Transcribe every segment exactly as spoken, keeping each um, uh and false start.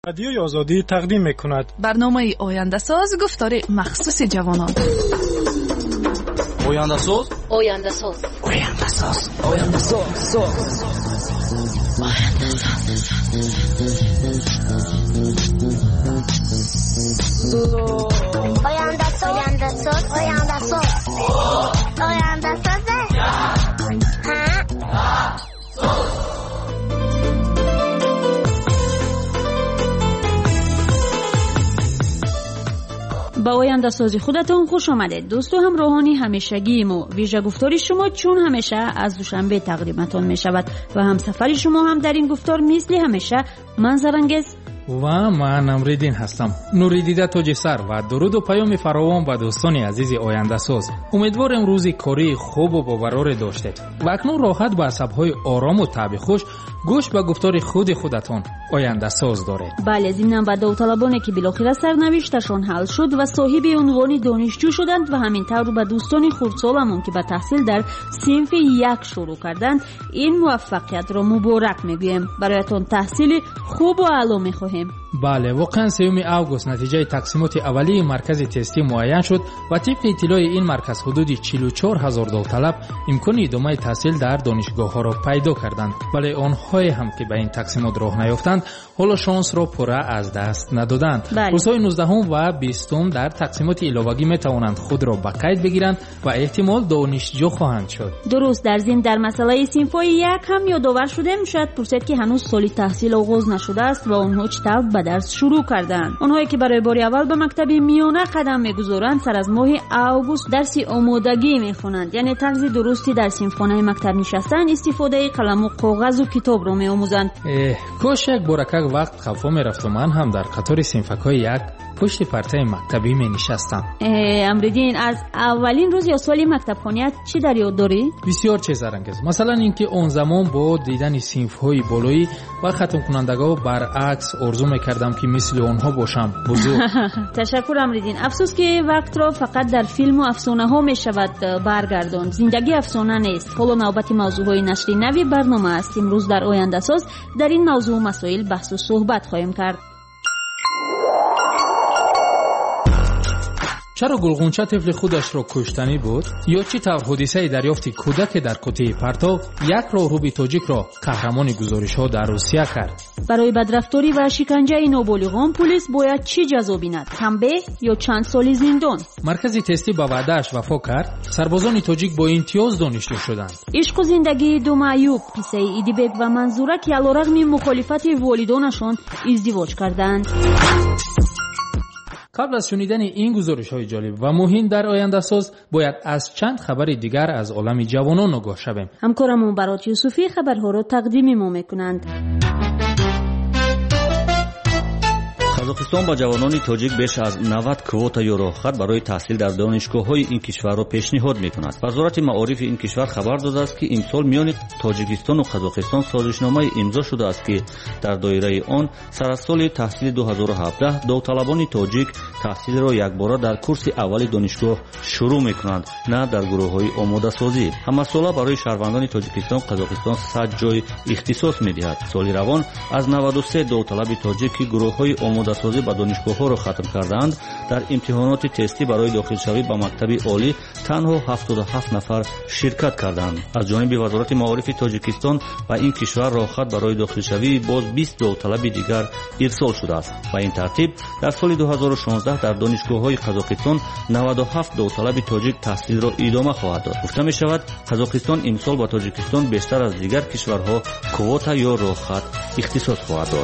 رادیوی آزادی تقدیم می‌کند برنامه آینده ساز گفتار مخصوص جوانان. آینده ساز آینده ساز آینده ساز آینده ساز آینده ساز آینده ساز آینده ساز آینده ساز با آینده سازی خودتون خوش آمدید. دوستو همراهانی همیشگی ما، ویژه گفتاری شما چون همیشه از دوشنبه تقدیمتون می شود و هم سفری شما هم در این گفتار مثل همیشه منظرانگیز و من نوریدین هستم. نوریدیده تاج سر و درود و پیام فراوان به دوستان عزیز آینده ساز. امیدوارم روزی کاری خوب و باوقار داشتید و اکنون راحت با عصب‌های آرام و طبع خوش گوش به گفتار خود خودتان آینده ساز دارید. بله، ضمن به داوطلبانی که بالاخره سرنوشتشان حل شد و صاحب عنوان دانشجو شدند و همینطور به دوستان خردسالمون که به تحصیل در صنف یک شروع کردند این موفقیت را مبارک میگویم. برایتان تحصیل خوب و اعلی میخواهیم. بله، واقعا سوم اوگوست نتیجه تقسیمات اولیه مرکز تستی معین شد و طبق اطلاع این مرکز حدود چهل و چهار هزار داوطلب امکان ادامه تحصیل در دانشگاه ها را پیدا کردند. ولی آنهایی هم که به این تقسیمات راه نیافتند حالا شانس را پوره از دست ندادند. روزهای نوزدهم و بیستم در تقسیمات علاوگی می توانند خود را به قید بگیرند و احتمال دانشجو خواهند شد. درست. در ضمن در مسئله صنف‌های یک هم یادآور شدیم. شاید پرسید که هنوز سال تحصیل آغاز نشده است و آنها چطور به درس شروع کردند. آنهایی که برای بار اول به مکتب میانه قدم میگذارند سر از ماه اوگوست درس آمادگی میخوانند، یعنی طرز درستی در صنفخانه مکتب نشستن، استفاده قلم و کاغذ و کتاب را میآموزند. کاش یک بارکک وقت خفا میرفت و من هم در قطار صنفک‌های یک پشت پرده مکتبی می نشستم. امریدین، از اولین روز یا سال مکتب خانیت چی در یاد داری؟ بسیار چیز رنگز. مثلا اینکه اون زمان با دیدن صنف‌های بالایی و ختم کنندگان برعکس آرزو میکردم که مثل اونها باشم. بزرگ. تشکر امریدین. افسوس که وقت را فقط در فیلم و افسانه ها می شود برگرداند. زندگی افسانه نیست. حالا نوبت موضوعهای نشری نوی برنامه است. امروز در آینده ساز در این موضوع مسائل بحث و صحبت خواهیم کرد. چرا گلغنچه طفل خودش را کشتنی بود؟ یا چه طور حادثه دریافت کودک در قطعه پرتاب یک راهروی تاجیک را قهرمان گزارش ها در روسیه کرد؟ برای بدرفتاری و شکنجه نابالغان پلیس باید چی جزا بیند؟ تنبیه یا چند سال زندان؟ مرکز تستی با وعده‌اش وفا کرد. سربازان تاجیک با امتیاز دانشجو شدند. عشق و زندگی دو معیوب پیسه ایدیبک و منظوره که علیرغم مخالفت والدانشان ازدواج کردند. قبل از شنیدن این گزارش‌های جالب و مهم در آینده ساز باید از چند خبر دیگر از عالم جوانان آگاه شویم. همکارمون برات یوسفی خبرها را تقدیم ما میکنند. قازاقستان با جوانان تاجیک بیش از نود کواتا یا راهخط برای تحصیل در دانشگاه‌های این کشور را پیشنهاد می‌کند. وزارت معارف این کشور خبر داده است که امسال میان تاجیکستان و قازاقستان سازشنامه امضا شده است که در دایره آن سر از سال تحصیل دو هزار و هفده داوطلبان تاجیک تحصیل را یکباره در کورس اول دانشگاه شروع می‌کنند، نه در گروه‌های آماده‌سازی. همساله برای شهروندان تاجیکستان قازاقستان صد جای اختصاص می‌دهد. سال روان از نود و سه داوطلب تاجیک که گروه‌های آماده سازی با دانشگاه‌ها را ختم کردند در امتحانات تستی برای داخلشوی به مکتب عالی تنها هفتاد و هفت نفر شرکت کردند. از جانب وزارت معارف تاجیکستان و این کشور راهخط برای داخلشوی باز بیست داوطلب دیگر ارسال شده است. با این ترتیب در سال دو هزار و شانزده در دانشگاه‌های قازاقستان نود و هفت داوطلب تاجیک تحصیل را ادامه خواهد داد. گفته می شود قازاقستان امسال با تاجیکستان بیشتر از دیگر کشورها کواتا یا راهخط اختصاص خواهد داد.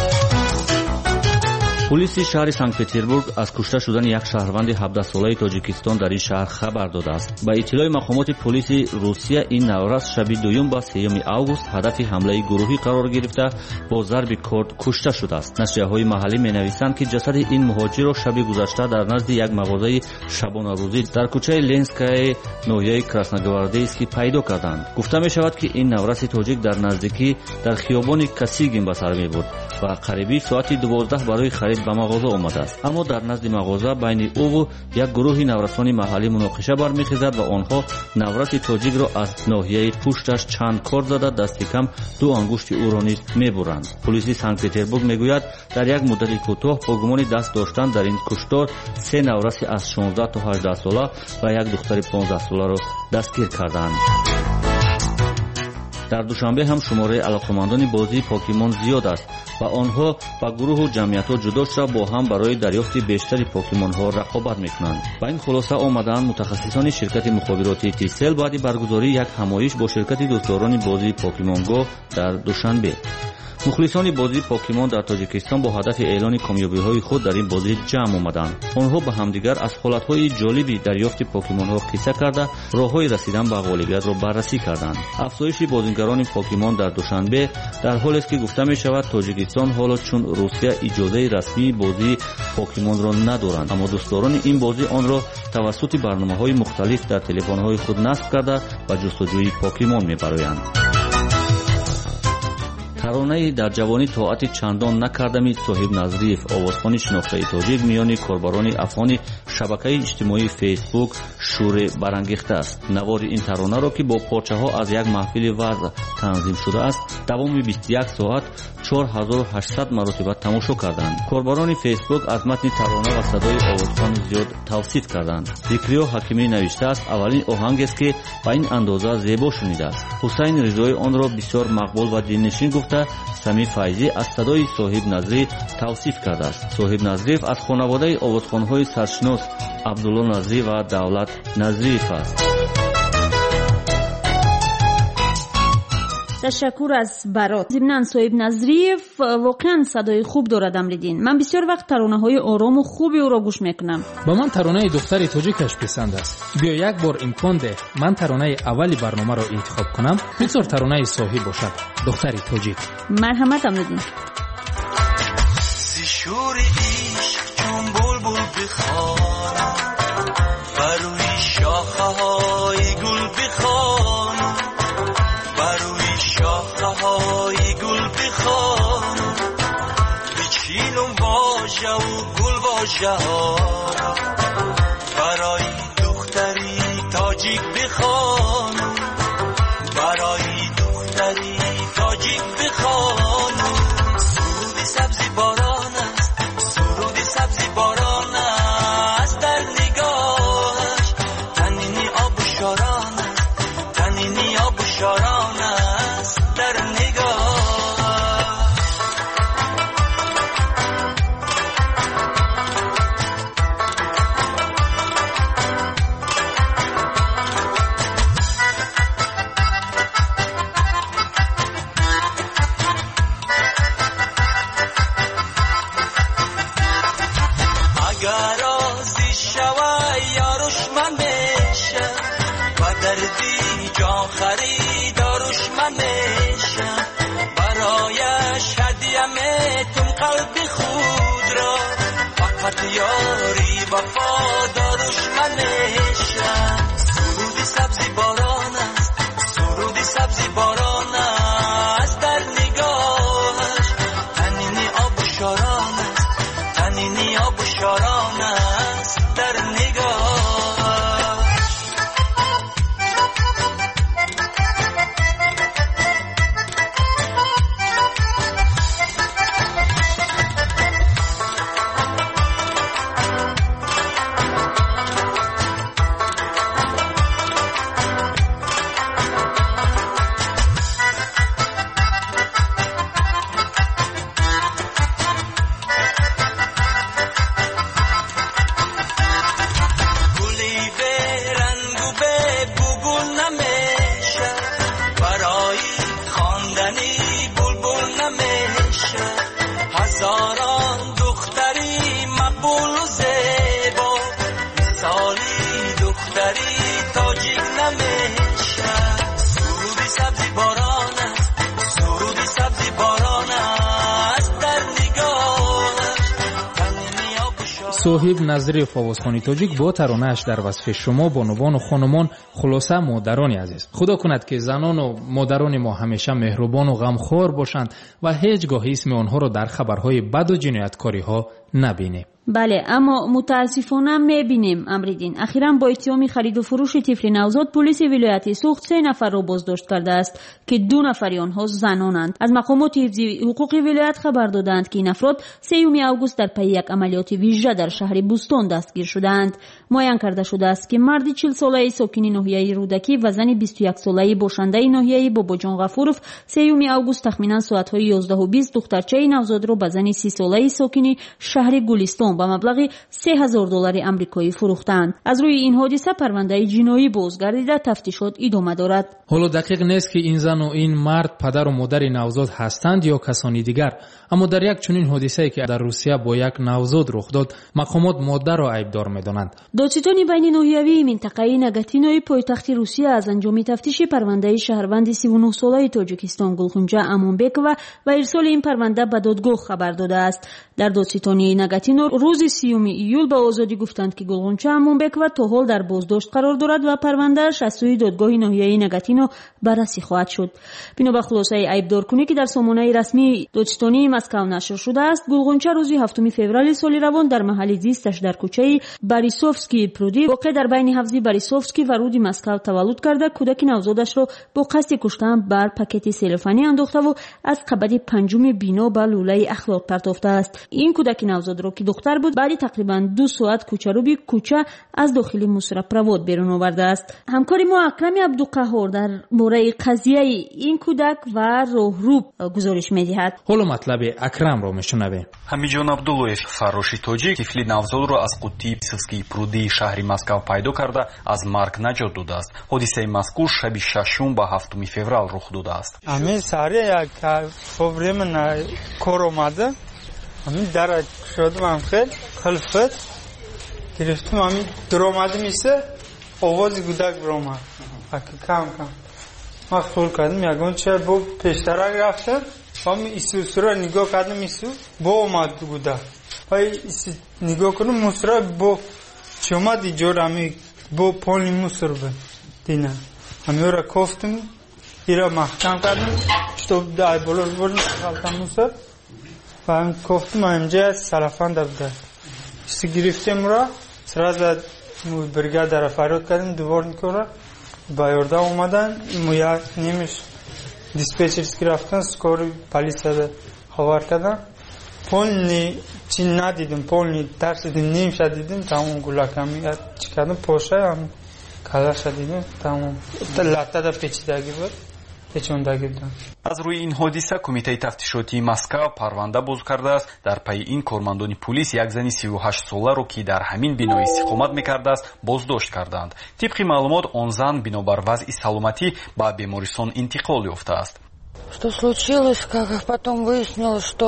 پلیس شهر سنت پتربورگ از کشته شدن یک شهروند هفده ساله تاجیکستان در این شهر خبر داده است. با اطلاع مقامات پلیس روسیه این نوروز شب دوم با سوم اوگوست هدف حمله گروهی قرار گرفته با ضرب کارد کشته شده است. نشریه‌های محلی می‌نویسند که جسد این مهاجر را شب گذشته در نزد یک مغازه شبانه روزی در کوچه لنسکای ناحیه کراسنوگواردیسکی پیدا کردند. گفته می‌شود که این نوروز تاجیک در نزدیکی در خیابان کاسیگین به سر می‌برد و قریبی ساعت دوازده برای خرید ба мағоза омадааст. аммо дар назди мағоза байни ӯ як гурӯҳи наврасони маҳаллӣ муноқиша бармехезад ва онҳо навраси тоҷикро аз ноҳияи пушташ чанд кор зада дасти кам ду ангушти ӯро низ мебуранд. полиси санкт петербург мегӯяд дар як муддати кӯтоҳ бо гумони даст доштан дар ин куштор се навраси аз шонздаҳ то ҳаждаҳ сола ва як духтари понздаҳсоларо дастгир карданд. дар душанбе ҳам шумораи алоқамандони бозии покимон зиёд аст ва онҳо ба гурӯҳу ҷамъиятҳо ҷудо шуда бо ҳам барои дарёфти бештари покимонҳо рақобат мекунанд. ба ин хулоса омадаанд мутахассисони ширкати мухобироти тисел баъди баргузории як ҳамоиш бо ширкати дӯстдорони бозии покимонгоҳ дар душанбе. мухлисони бозии покимон дар тоҷикистон бо ҳадафи эълони комёбиҳои худ дар ин бозӣ ҷамъ омаданд. онҳо ба ҳамдигар аз ҳолатҳои ҷолиби дарёфти покимонҳо қисса карда роҳҳои расидан ба ғолибиятро баррасӣ карданд. афзоиши бозингарони покимон дар душанбе дар ҳолест ки гуфта мешавад тоҷикистон ҳоло чун русия иҷозаи расмии бозии покимонро надоранд, аммо дӯстдорони ин бозӣ онро тавассути барномаҳои мухталиф дар телефонҳои худ насб карда ба ҷустуҷӯи покимон мебароянд. таронаи дар ҷавонӣ тоати чандон накардами соҳиб Назриев, овозхони шинохтаи тоҷик миёни корбарони афғони шабакаи иҷтимоии фейсбук шӯре барангехтааст. навори ин таронаро ки бо порчаҳо аз як маҳфили вазъ танзим шудааст давоми бисту як соат чор ҳазору ҳаштсад маротиба тамошо карданд. корбарони фейсбук аз матни тарона ва садои овозхон зиёд тавсиф карданд. зикриё ҳакимӣ навиштааст аввалин оҳангест ки ба ин андоза зебо шунидааст. ҳусайн ризоӣ онро бисёр мақбул ва дилнишин гуфта Самӣ Файзӣ аз садои соҳиб Назрӣ тавсиф кардааст. соҳиб Назриев аз хонаводаи овозхонҳои саршинос Абдулло Назрӣ ва Давлат Назриев аст. ташаккур аз барот. зимнан соҳиб Назриев воқеан садои хуб дорад. амридин, ман бисёр вақт таронахои орому хуби ӯро гӯш мекунам. ба ман таронаи духтари тоҷикаш писанд аст. биё як бор имкон деҳ ман таронаи аввали барномаро интихоб кунам. бисёр таронаи соҳиб бошад. духтари тоҷик. марҳамат амридин. зишури ишқ чун булбул бихонам баруи шохаҳои гул бихонам баруи шохаҳои гул бихонам бичинум вожаву гул вожаҳоро барои духтари тоҷик бихонам барои духтари тоҷик бихонам суруди сабзи борон аст суруди сабзи борон аст дар нигоҳаш танини обу шорон аст танини обу шорон аст дар یاری وفادارش منشم سرودی سبزی باران است سرودی سبزی باران است در نگاهش تنینی آب و شاران است تنینی آب و شاران است در نگاهش صاحب نظری فوازخوانی تاجیک با ترانه‌اش در وصف شما بانوان و خانمان، خلاصه مادران عزیز. خدا کند که زنان و مادران ما همیشه مهربان و غمخوار باشند و هیچگاه اسم آنها را در خبرهای بد و جنایتکاری‌ها نبینیم. بله، اما متاسفانه میبینیم امریدین اخیراً با اتهام خرید و فروش طفل نوزاد پلیس ولایت سوخت سه نفر را بازداشت کرده است که دو نفر آنها زنانند. از مقامات حفظی حقوق ولایت خبر دادند که این افراد سوم آگوست در پی یک عملیات ویژه در شهر بوستون دستگیر شدند. معین کرده شده است که مرد چهل ساله ساکن ناحیه رودکی و زن بیست و یک ساله باشنده ناحیه باباجان غفورов سوم آگوست تخمینا ساعت‌های یازده و بیست دخترچه نوزاد را به زن سی ساله ساکن شهر گلستان با مبلغ سه هزار دلار آمریکایی فروختند. از روی این حادثه پرونده جنایی بازگردیده تفتیشات ادامه دارد. حالا دقیق نیست که این زن و این مرد پدر و مادر نوزاد هستند یا کسانی دیگر، اما در یک چنین حادثه‌ای که در روسیه با یک نوزاد رخ داد مقامات مادر را عیبدار می‌دانند. دادستان بین ناحیوی منطقه نگاتینوی پایتخت روسیه از انجام تفتیش پرونده شهروند سی و نه ساله تاجیکستان گلخونجا امونبکова و ارسال این پرونده به دادگاه خبر داده است. در دادستان نگاتینو روز سیوم ایول به آزادی گفتند که گلخونجا امونبکova تا حال در بازداشت قرار دارد و پروندهش از سوی دادگاه ناحیه نگاتینو بررسی خواهد شد. بنا به خلاصه عیبدارکنی که در سامانه رسمی دادستانی مسکو نشر شده است، گلخونجا روز هفتم فوریه سال روان در محل زیستش در کوچه باریسوفسکی پرودی واقع در بین حوزه باریسوفسکی و رود مسکو تولد کرده کودک نوزادش را با قصد کشتن بر پاکت سلوفانی انداخته و از قبض پنجم بینا به لوله اخلاق پرتافته است. این کودک نوزاد را که دختر بود بعد تقریبا دو ساعت کوچروبی کوچه از داخل مصرف پرواد بیرون آورده است. همکار ما اکرم عبدالقهار در مورد قضیه این کودک و راهرو گزارش می‌دهد. حالا مطلب اکرم را میشنویم. ҳамиҷон абдуллоев фарроши тоҷик тифли навзодро аз қуттии псилскии прудии шаҳри москав пайдо карда аз марг наҷот додааст. ҳодисаи мазкур шаби шашум ба ҳафтуми феврал рух додааст. ҳамин саре як по время на кор омада ҳамин дара шудам ам хел хилфат гирифтам ҳамин дуромадим иса овози гудак биромад аки кам кам ман хул кардам ягон чай бо пештарак рафтам ҳами исусура нигоҳ кардам ису бо омад гудак ҳай нигоҳ кардам мусра бо чӣ омади ҷор ҳами бо полни мусор буд дина ҳамиора кофтам ира маҳкам кардам штоб дай боло бурдам халтам мусор ва ҳам кофтам ҳамҷа сарафанда буда иси гирифтемро сразу бригадара фарёд кардем дворникора ба ёрдам омадан мо як немиш диспетчерски рафтан скори полисияда хабар кардам полни чи надидим полни тарсидим нимша дидим тамом гулаками чӣ кардам поша ам калаша дидим тамом латтада печидаги буд печондагӣ будам. аз рӯи ин ҳодиса кумитаи тафтишотии москав парванда боз кардааст. дар пайи ин кормандони пулис як зани сию ҳашт соларо ки дар ҳамин бино истиқомат мекардааст боздошт карданд. тибқи маълумот он зан бинобар вазъи саломатӣ ба бемористон интиқол ёфтааст. Что случилось, как потом выяснилось, что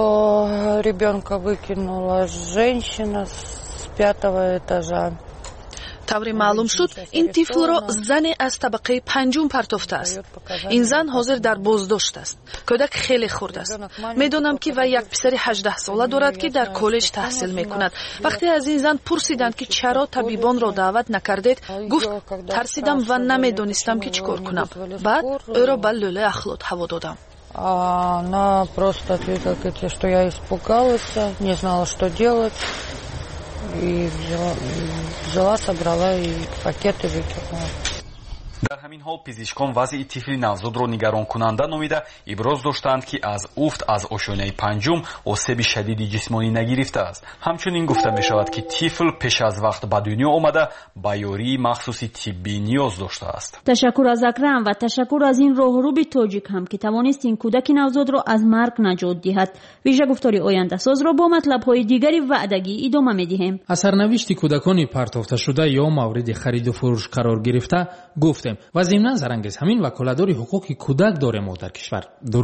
ребенка выкинула женщина с пятого этажа. тавре маълум шуд ин тифлро зане аз табақаи панҷум партофта аст. ин зан ҳозир дар боздошт аст. кӯдак хеле хурд аст. медонам ки вай як писари ҳаждаҳ сола дорад ки дар коллеҷ таҳсил мекунад. вақте аз ин зан пурсиданд ки чаро табибонро даъват накардед, гуфт тарсидам ва намедонистам ки чӣ кор кунам. баъд ӯро ба лӯлаи ахлот ҳаво додам. Она просто ответила, что я испугалась, не знала, что делать. И взяла, взяла, собрала и пакеты выкинула. дар ҳамин ҳол пизишкон вазъи тифли навзодро нигаронкунанда номида иброз доштанд ки аз уфт аз ошонаи панҷум осеби шадиди ҷисмонӣ нагирифтааст. ҳамчунин гуфта мешавад ки тифл пеш аз вақт ба дунё омада ба ёрии махсуси тиббӣ ниёз доштааст. ташаккур аз акрам ва ташаккур аз ин роҳруби тоҷик ҳам ки тавонист ин кӯдаки навзодро аз марг наҷот диҳад. вижа гуфтори ояндасозро бо матлабҳои дигари ваъдагӣ идома медиҳем. аз сарнавишти кӯдакони партофташуда ё мавриди хариду фурӯш қарор гирифта гуфтем ва зимнан зарангез ҳамин ваколатдори ҳуқуқи кӯдак дорем мо дар кишвар. дуруст?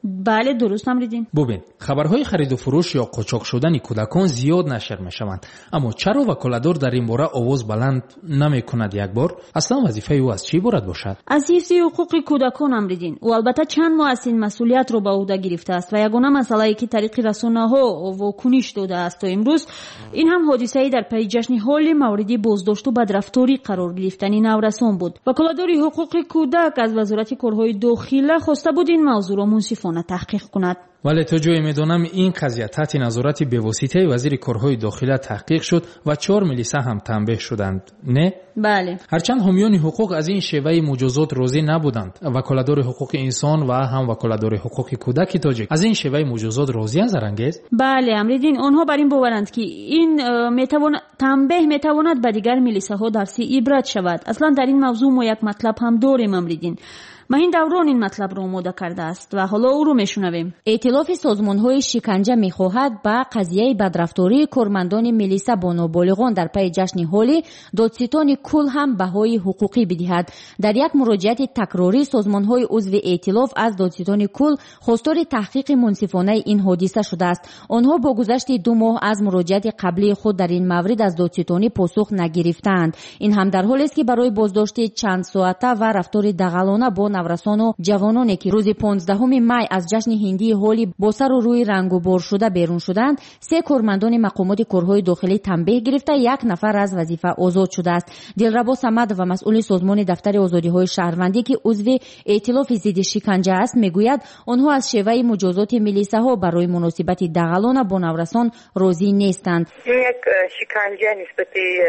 بله درست آمریدین. ببین خبرهای خرید و فروش یا قاچاق شدن کودکان زیاد نشر میشوند، اما چرا وکالتدار در این باره آواز بلند نمیکند؟ یک بار اصلا وظیفه او از چی عبارت باشد؟ از حفظ حقوق کودکان آمریدین. و البته چند ماه از این مسئولیت رو به عهده گرفته است و یگانه مسئله‌ای که طریق رسانه‌ها واکنش داده است تا امروز این هم حادثه‌ای در پی جشن هول موردی بازداشت و بدرفتاری قرار گرفتن نورسان بود. وکالتدار حقوق کودک از وزارت کارهای داخلی خواسته بود این موضوع را منصفانه تحقیق کند. ولی تا جایی میدونم این قضیه تحت نظارت بواسطه وزیر کارهای داخلی تحقیق شد و چهار میلیسه هم تنبیه شدند، نه؟ بله. هرچند حامیان حقوق از این شیوه مجازات راضی نبودند. وکالتدار حقوق انسان و هم وکالتدار حقوق کودک تاجیک از این شیوه مجازات راضی هستند؟ بله امریدین، آنها بر این باورند که این میتواند تنبیه میتواند به دیگر میلیسه ها درسی عبرت شود. اصلا در این موضوع ما یک مطلب هم داریم امریدین. مهین دوران این مطلب را آماده کرده است و حالا او رو میشنویم. ائتلاف سازمان‌های شکنجه می‌خواهد با قضیه بدرفتاری کارمندان میلیسا با نابالغان در پی جشن هولی دادستان کل هم بهای حقوقی بدهد. در یک مراجعت تکراری سازمان‌های عضو ائتلاف از دادستان کل خواستار تحقیق منصفانه این حادثه شده است. آنها با گذشت دو ماه از مراجعت قبلی خود در این مورد از دادستان پاسخ نگرفتند. این هم در حالی است که برای بازداشت چند ساعته و رفتار دغلانه با نورسان و جوانانی که روز پانزدهم می از جشن هندی هولی با سر و روی رنگ و بار شده بیرون شدند، سه کارمندان مقامات کارهای داخلی تنبیه گرفته یک نفر از وظیفه آزاد شده است. دلربا صمد و مسئول سازمان دفتر آزادی‌های شهروندی که عضو ائتلاف ضد شکنجه است میگوید آنها از شیوه مجازات میلیسه‌ها برای مناسبت دغلانه با نورسان راضی نیستند. یک شکنجه نسبت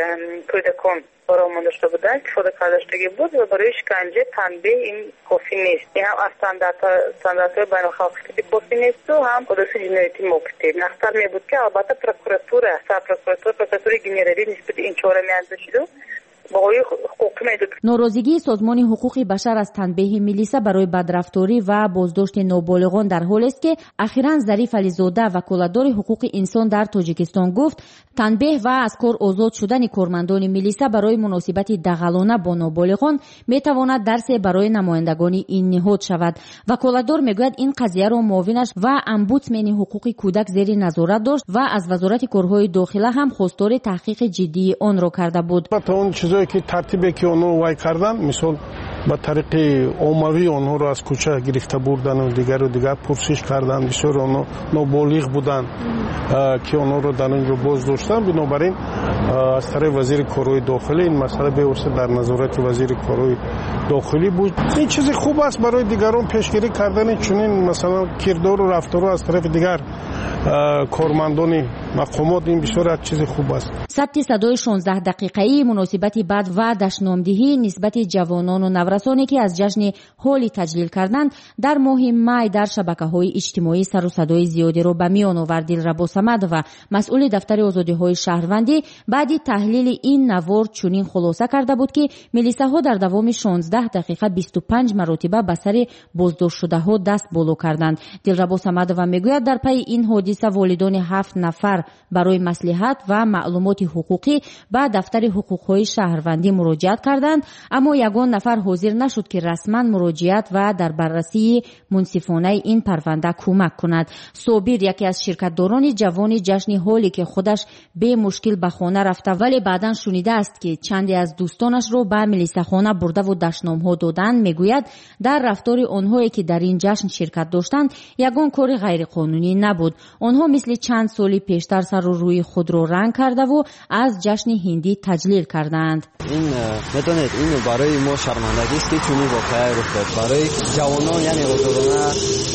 کودکان برآمده داشته بودند که فاده کردشتگی بود و برای شکنجه تنبیه این کافی نیست. این هم از استانداردهای بین الخلقی کافی نیست و هم حدود جنایتی موقتی نختر می بود که البته پروکوراتور سر پروکوراتور پروکوراتور گنرالی نسبت این چهره میانده شده ناراضگی سازمان حقوق بشر از تنبیه میلیسا برای بدرفتاری و بازداشت نابالغان در حالی است که اخیراً ظریف علیزاده وکالتدار حقوق انسان در تاجیکستان گفت تنبیه و از کار آزاد شدن کارمندان میلیسا برای مناسبت دغلانه با نابالغان میتواند درس برای نمایندگان این نهاد شود. وکالتدار میگوید این قضیه را معاونش و امبودسمن حقوق کودک زیر نظارت داشت و از وزارت کارهای داخلی هم خواستار تحقیق جدی آن را کرده بود. که ترتیبی که اونو وای کردن، مثال با طریق عمومی اونها رو از کوچه گرفته بردن و دیگر و دیگر پرسش کردن، بسیار اونو نابالغ بودن که اونها رو در اونجا بازداشتن. بنابراین از طرف وزیر کارهای داخلی این مسئله به واسطه در نظارت وزیر کارهای داخلی بود. این چیز خوب است برای دیگران پیشگیری کردن چنین مثلا کردار و رفتار از طرف دیگر کارمندان مقامات. این بسیار چیز خوب است. ثبت صدای شانزده دقیقه‌ای مناسبت بعد و دشنامدهی نسبت جوانان و نورسانی که از جشن هولی تجلیل کردند در ماه می در شبکه‌های اجتماعی سر و صدای زیادی را به میان آورد. دلربا صمد و مسئول دفتر آزادی‌های شهروندی بعد تحلیل این نوار چنین خلاصه کرده بود که میلیسه‌ها در دوام شانزده دقیقه بیست و پنج مرتبه به سر بازداشت شده‌ها دست بالا کردند. دلربا صمد و میگوید در پی این حادثه والدان هفت نفر برای مصلحت و معلومات حقوقی به دفتر حقوق‌های شهروندی مراجعت کردند، اما یگان نفر حاضر نشد که رسما مراجعت و در بررسی منصفانه این پرونده کمک کند. صابر یکی از شرکتداران جوان جشن هولی که خودش به مشکل به خانه رفته ولی بعداً شنیده است که چندی از دوستانش رو به میلیسا خانه برده و دشنام‌ها دادند، میگوید در رفتار آنهایی که در این جشن شرکت داشتند یگان کار غیرقانونی نبود. آنها مثل چند سالی پیشتر سر و روی خود رو رنگ کرده و از جشن هندی تجلیل کردند. این میدونید این برای ما شرمندگی است که چنین واقعه رخ داد. برای جوانان یعنی آزادانه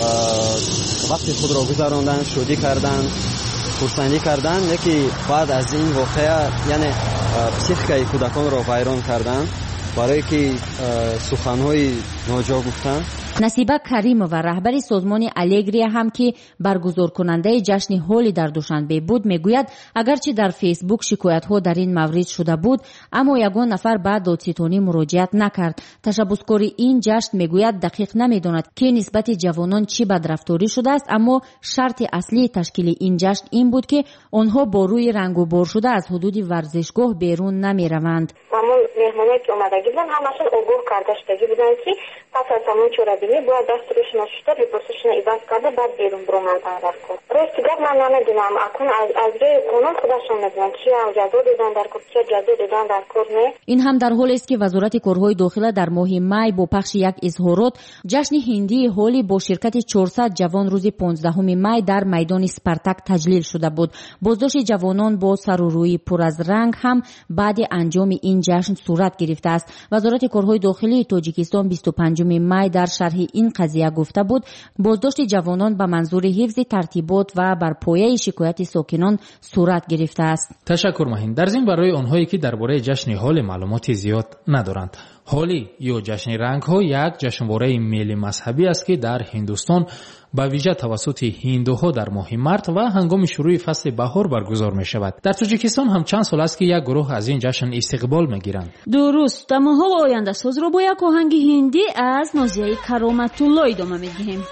وقتی خود را گذراندن، شادی کردن، خرسندی کردن، یکی بعد از این واقعه یعنی پسیخیکای کودکان را ویران کردن برای که سخنهای ناجا گفتن. نصیبه کریم و رهبر سازمان الگری هم که برگزار کننده جشن هولی در دوشنبه بود میگوید اگرچه در فیسبوک شکایت ها در این مورد شده بود اما یگان نفر به دادستانی مراجعت نکرد. تشبثکار این جشن میگوید دقیق نمیداند که نسبت جوانان چی بدرفتاری شده است، اما شرط اصلی تشکیل این جشن این بود که آنها با روی رنگ و بار شده از حدود ورزشگاه بیرون نمیروند. معمول مهمانی که اومدگی بودن همشون عبور کرده شدگی بودن که پس از همون چورا حربی باید دستورشون شده ریپورتشون ایباز کرده بعد بیرون برونن در کار. راست گفت من نمیدونم اکن از از روی قانون خودشون نمیدونن چی هم جزا دیدن در کار چی جزا دیدن در کار نه. این هم در حالی است که وزارت کارهای داخله در ماه می با پخش یک اظهارات جشن هندی هولی با شرکت چهارصد جوان روز پانزدهم می در میدان اسپارتاک تجلیل شده بود. بازداشت جوانان با سر و روی پر از رنگ هم بعد انجام این جشن صورت گرفته است. وزارت کارهای داخلی تاجیکستان بیست و پنجم می در شرح این قضیه گفته بود بازداشت جوانان به منظور حفظ ترتیبات و بر پایه شکایت ساکنان صورت گرفته است. تشکر مهین. در ضمن برای آنهایی که درباره جشن هول معلومات زیاد ندارند، هولی یا جشن رنگ ها یک جشنواره ملی مذهبی است که در هندوستان با ویژه توسط هندوها در ماه مارت و هنگام شروع فصل بهار برگزار می شود. در تاجیکستان هم چند سال است که یک گروه از این جشن استقبال می گیرند. درست. در ماه آینده ساز رو با یک آهنگ هندی از نازیه کرامت الله ادامه می دهیم.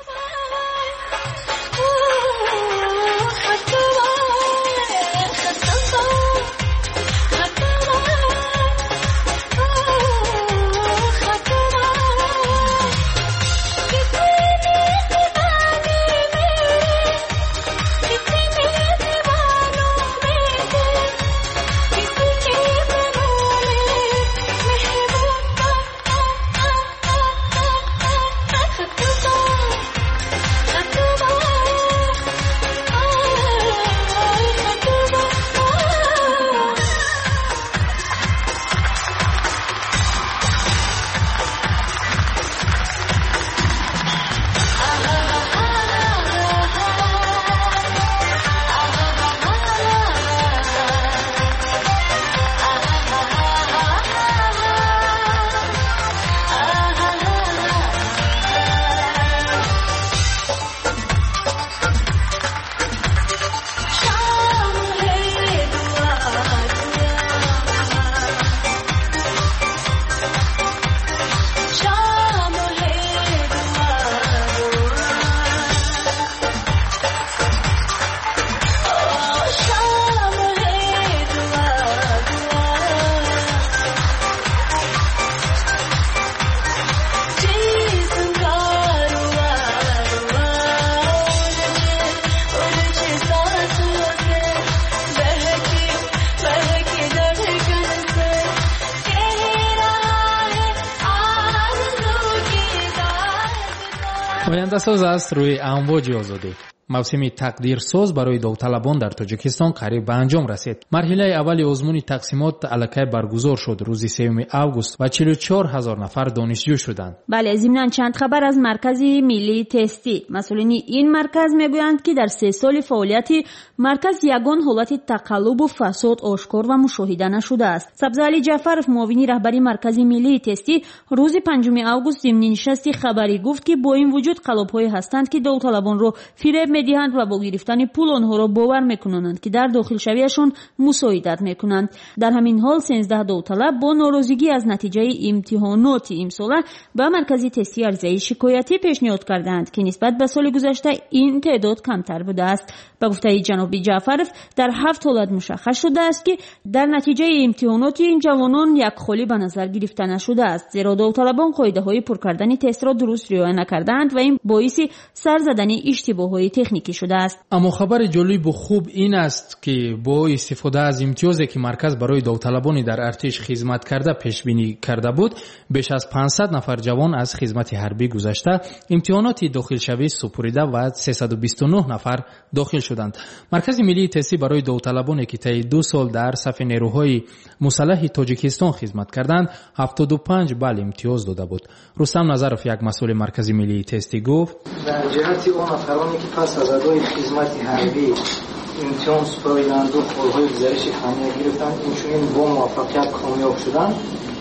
آینده ساز است روی امواج آزادی. موسم تقدیر ساز برای داوطلبان در تاجیکستان قریب به انجام رسید. مرحله اول آزمون تقسیمات الکی برگزار شد روز سوم آگوست و چهل و چهار هزار نفر دانشجو شدند. بله، ضمن چند خبر از مرکز ملی تستی. مسئولین این مرکز میگویند که در سه سال فعالیت مرکز یگان حالت تقلب و فساد آشکار و مشاهده نشده است. سبزعلی جعفرов معاون رهبری مرکز ملی تستی روز پنجم آگوست ضمن نشست خبری گفت که با این وجود قلب‌هایی هستند که داوطلبان را فریب میدهند و با گرفتن پول آنها را باور میکنند که در داخل شویشان مساعدت میکنند. در همین حال سیزده داوطلب با ناراضگی از نتیجه امتحانات امساله به مرکز تستی عرضه شکایتی پیشنهاد کردند که نسبت به سال گذشته این تعداد کمتر بوده است. به گفته جناب جعفرов در هفت حالت مشخص شده است که در نتیجه امتحانات این جوانان یک خالی به نظر گرفته نشده است، زیرا داوطلبان قاعده های پر کردن تست را درست رعایت نکردند و این باعث سر زدن اشتباه های تکنیکی شده است. اما خبر جالب و خوب این است که با استفاده از امتیازی که مرکز برای داوطلبان در ارتش خدمت کرده پیش بینی کرده بود، بیش از پانصد نفر جوان از خدمت حربی گذشته امتحانات داخل شوی سپریده و سیصد و بیست و نه نفر داخل شدند. مرکز ملی تستی برای داوطلبانی که طی دو سال در صف نیروهای مسلح تاجیکستان خدمت کردند هفتاد و پنج بال امتیاز داده بود. رستم نظرов یک مسئول مرکز ملی تستی گفت در جهت اون افرادی که پس از ادای خدمت حربی امتحان سپردند و قول‌های گزارش فنی گرفتند اینچنین با موفقیت کامیاب شدند.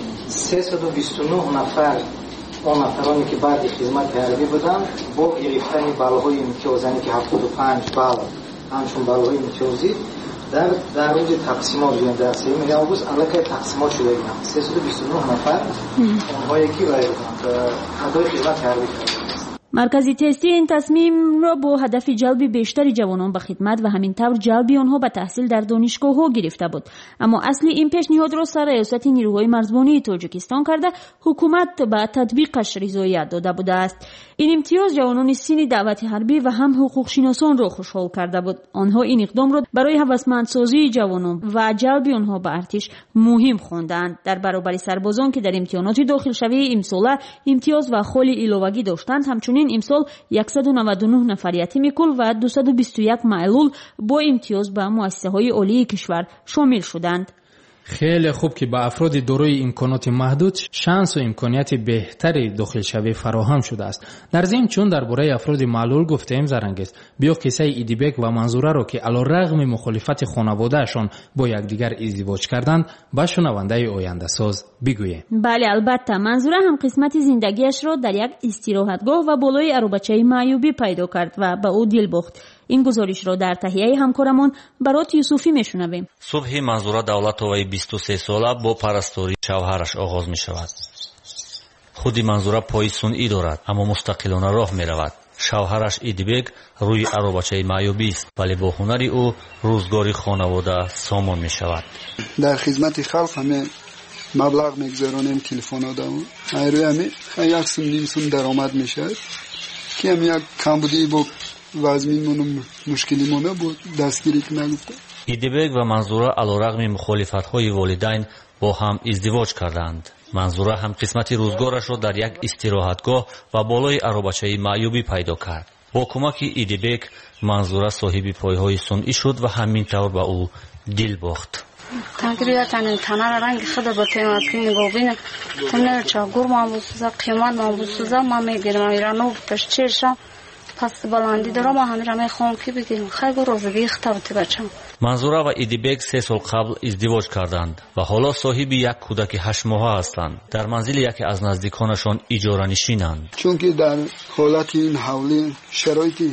سیصد و بیست و نه نفر اون افرادی که بعد خدمت حربی بودند با گرفتن بالهای امتیازی که هفتاد و پنج بال همچون بالهای امتیازی در در روز تقسیمات یعنی در سوم آگوست الکی تقسیمات شده بودند. سیصد و بیست و نه نفر اونهایی که برای ادای خدمت حربی کردند. مرکز تستی این تصمیم را با هدف جلب بیشتر جوانان به خدمت و همین طور جلب آنها به تحصیل در دانشگاه‌ها گرفته بود. اما اصل این پیشنهاد را سر ریاست نیروهای مرزبانی تاجیکستان کرده حکومت به تطبیقش رضایت داده بوده است. این امتیاز جوانان سین دعوت حربی و هم حقوق شناسان را خوشحال کرده بود. آنها این اقدام را برای هوسمندسازی جوانان و جلب آنها به ارتش مهم خواندند. در برابر سربازان که در امتحانات داخل شوی امسال امتیاز و خال ایلوگی داشتند، همچنین امسال صد و نود و نه نفر یتیم کل و دویست و بیست و یک معلول با امتیاز به مؤسسه‌های عالی کشور شامل شدند. خیلی خوب که به افراد دارای امکانات محدود شانس و امکانیت بهتری داخل شوی فراهم شده است. در ضمن چون درباره افراد معلول گفتیم زرنگیز، بیا قصه ایدیبک و منظوره را که علیرغم مخالفت خانواده‌شان با یکدیگر ازدواج کردند به شنونده آینده ساز بگوییم. بله البته منظوره هم قسمت زندگیش را در یک استراحتگاه و بالای اروبچه معیوبی پیدا کرد و به او دل باخت. این گزارش را در تهیه همکارمان برات یوسفی میشنویم. صبح منظوره دولتوی بیست و سه ساله با پرستاری شوهرش آغاز می شود. خودی منظوره پای سنئی دارد اما مستقلانه راه می رود. شوهرش ایدیبک روی اروبچه معیوبی است ولی با هنری او روزگاری خانواده سامان می شود. در خدمت خلق همه مبلغ میگذارونیم تلفن‌ها و روی همه یک سوم نیم سوم درآمد میشه که هم یک کمبودی با وزمینمون مشکلیمونه بود دستگیری که نگفته. ایدیبک و منظوره علیرغم مخالفت‌های والدین با هم ازدواج کردند. منظوره هم قسمت روزگارش را در یک استراحتگاه و بالای اروبچه معیوبی پیدا کرد. با کمک ایدیبک منظوره صاحب پایهای سنئی شد و همین طور به او دل باخت. تقریبا تنها رنگ خود با تیمات که نگوبینه تنها چاگور ما بسوزه قیمت ما بسوزه ما میگیرم ایرانو پشتیرشم پس بلندی دارم ما همه رمه خون که بگیرم خیلی روزگی اختباتی بچم. منظوره و ایدیبک سه سال قبل ازدواج کردند و حالا صاحب یک کودک هشت ماهه هستند. در منزل یکی از نزدیکانشان اجاره نشینند. چون که در حالت این حولی شرایطی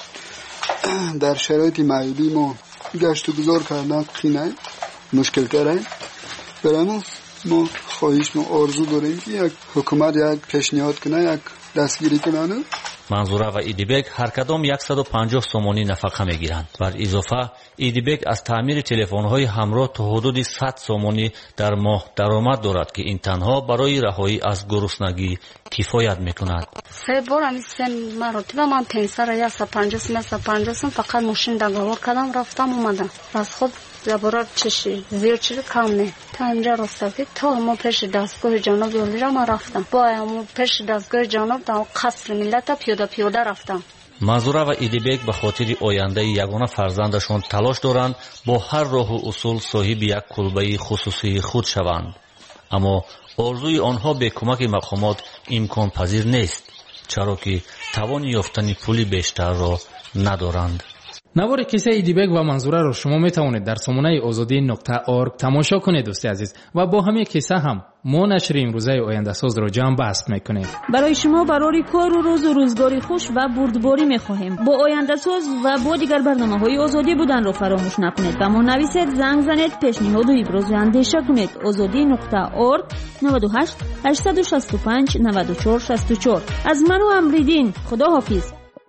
در شرایط معیوبی ما گشت و گذار کردن خینه مشکل کردن. برای ما خواهش ما آرزو داریم که یک حکومت یک پیشنهاد کنه یک دستگیری کنه. منظوره و ایدیبک هر کدام صد و پنجاه سومانی نفقه میگیرند. بر اضافه ایدیبک از تعمیر تلفن‌های همراه تا حدود صد سومانی در ماه درآمد دارد که این تنها برای رهایی از گرسنگی کفایت میکند. سه بار همین سه مرتبه من پنسر یا صد و پنجاه صد و پنجاه فقط ماشین دگاور کردم رفتم اومدم. از خود زبرات چشی زیر چیز کم نه تا اینجا رفتم تا ما پیش دستگاه جناب ولی را ما رفتم با ما پیش دستگاه جناب تا قصر ملت پیاده پیاده رفتم. منظوره و ایدیبک به خاطر آینده یگانه فرزندشان تلاش دارند با هر راه و اصول صاحب یک کلبه خصوصی خود شوند. اما آرزوی آنها به کمک مقامات امکان پذیر نیست چرا که توان یافتن پولی بیشتر را ندارند. نوار کیسه ایدیبک و منظوره را شما می توانید در سامانه آزادی نقطه ارگ تماشا کنید دوستی عزیز و با همه کیسه هم ما نشر امروزه آینده ساز را جمع بست میکنیم. برای شما برای کار و روز و روزگاری خوش و بردباری میخواهیم. با آینده ساز و با دیگر برنامه‌های آزادی بودن را فراموش نکنید. و ما نویسید، زنگ زنید، پیشنهاد و ابراز اندیشه کنید. آزادی نقطه ارگ نود و هشت هشتصد و شصت و پنج نود و چهار شصت و چهار. از من و امریدین خدا حافظ.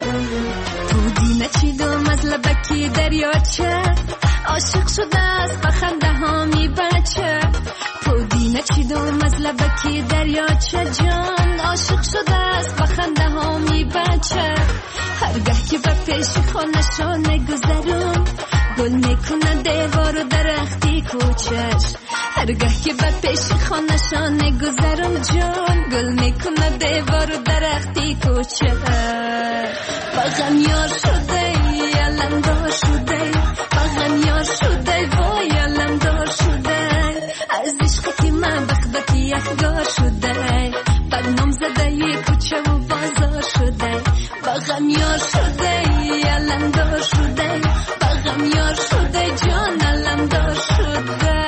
نچیدم از لبکی دریاچه عاشق شده است بخنده هامی بچه پودی نچیدم از لبکی دریاچه جان عاشق شده است بخنده هامی بچه هرگاه که به پیش خانشان گذرم گل میکنه دیوار و درختی کوچش هرگاه که به پیش خانشان گذرم جان گل میکنه دیوار و درختی کوچش بغم یار شده علمدار شده بغم یار شده وای علمدار شده از عشقتی من بخبتی یخگار شده بدنام زده یک کوچه و بازار شده بغم یار شده علمدار شده بغم یار شده جان علمدار شده.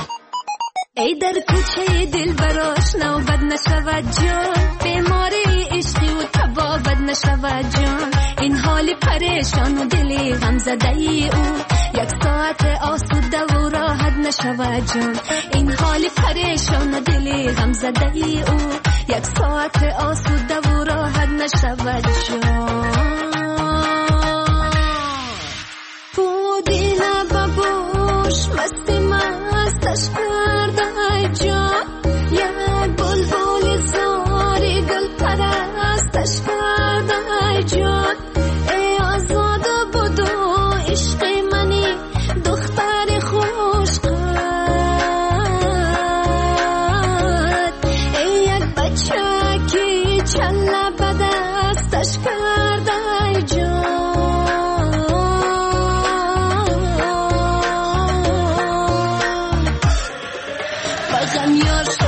ای در کوچه دل براش نوبت نشود جان بیماری عشقی و تبابت نشود جان. این حال پریشان و دلی غم زده ای او یک ساعت آسوده و راحت نشود جان. این حال پریشان و دلی غم زده ای او یک ساعت آسوده و راحت نشود جان. پودینه ببوش مستی مستش کرده جان. یک بلبل زاری گل پرستش کرده جان. ای آزاد بودو عشق منی دختر خوش قد. ای یک بچه که چله به دستش کرده جان. بغم یار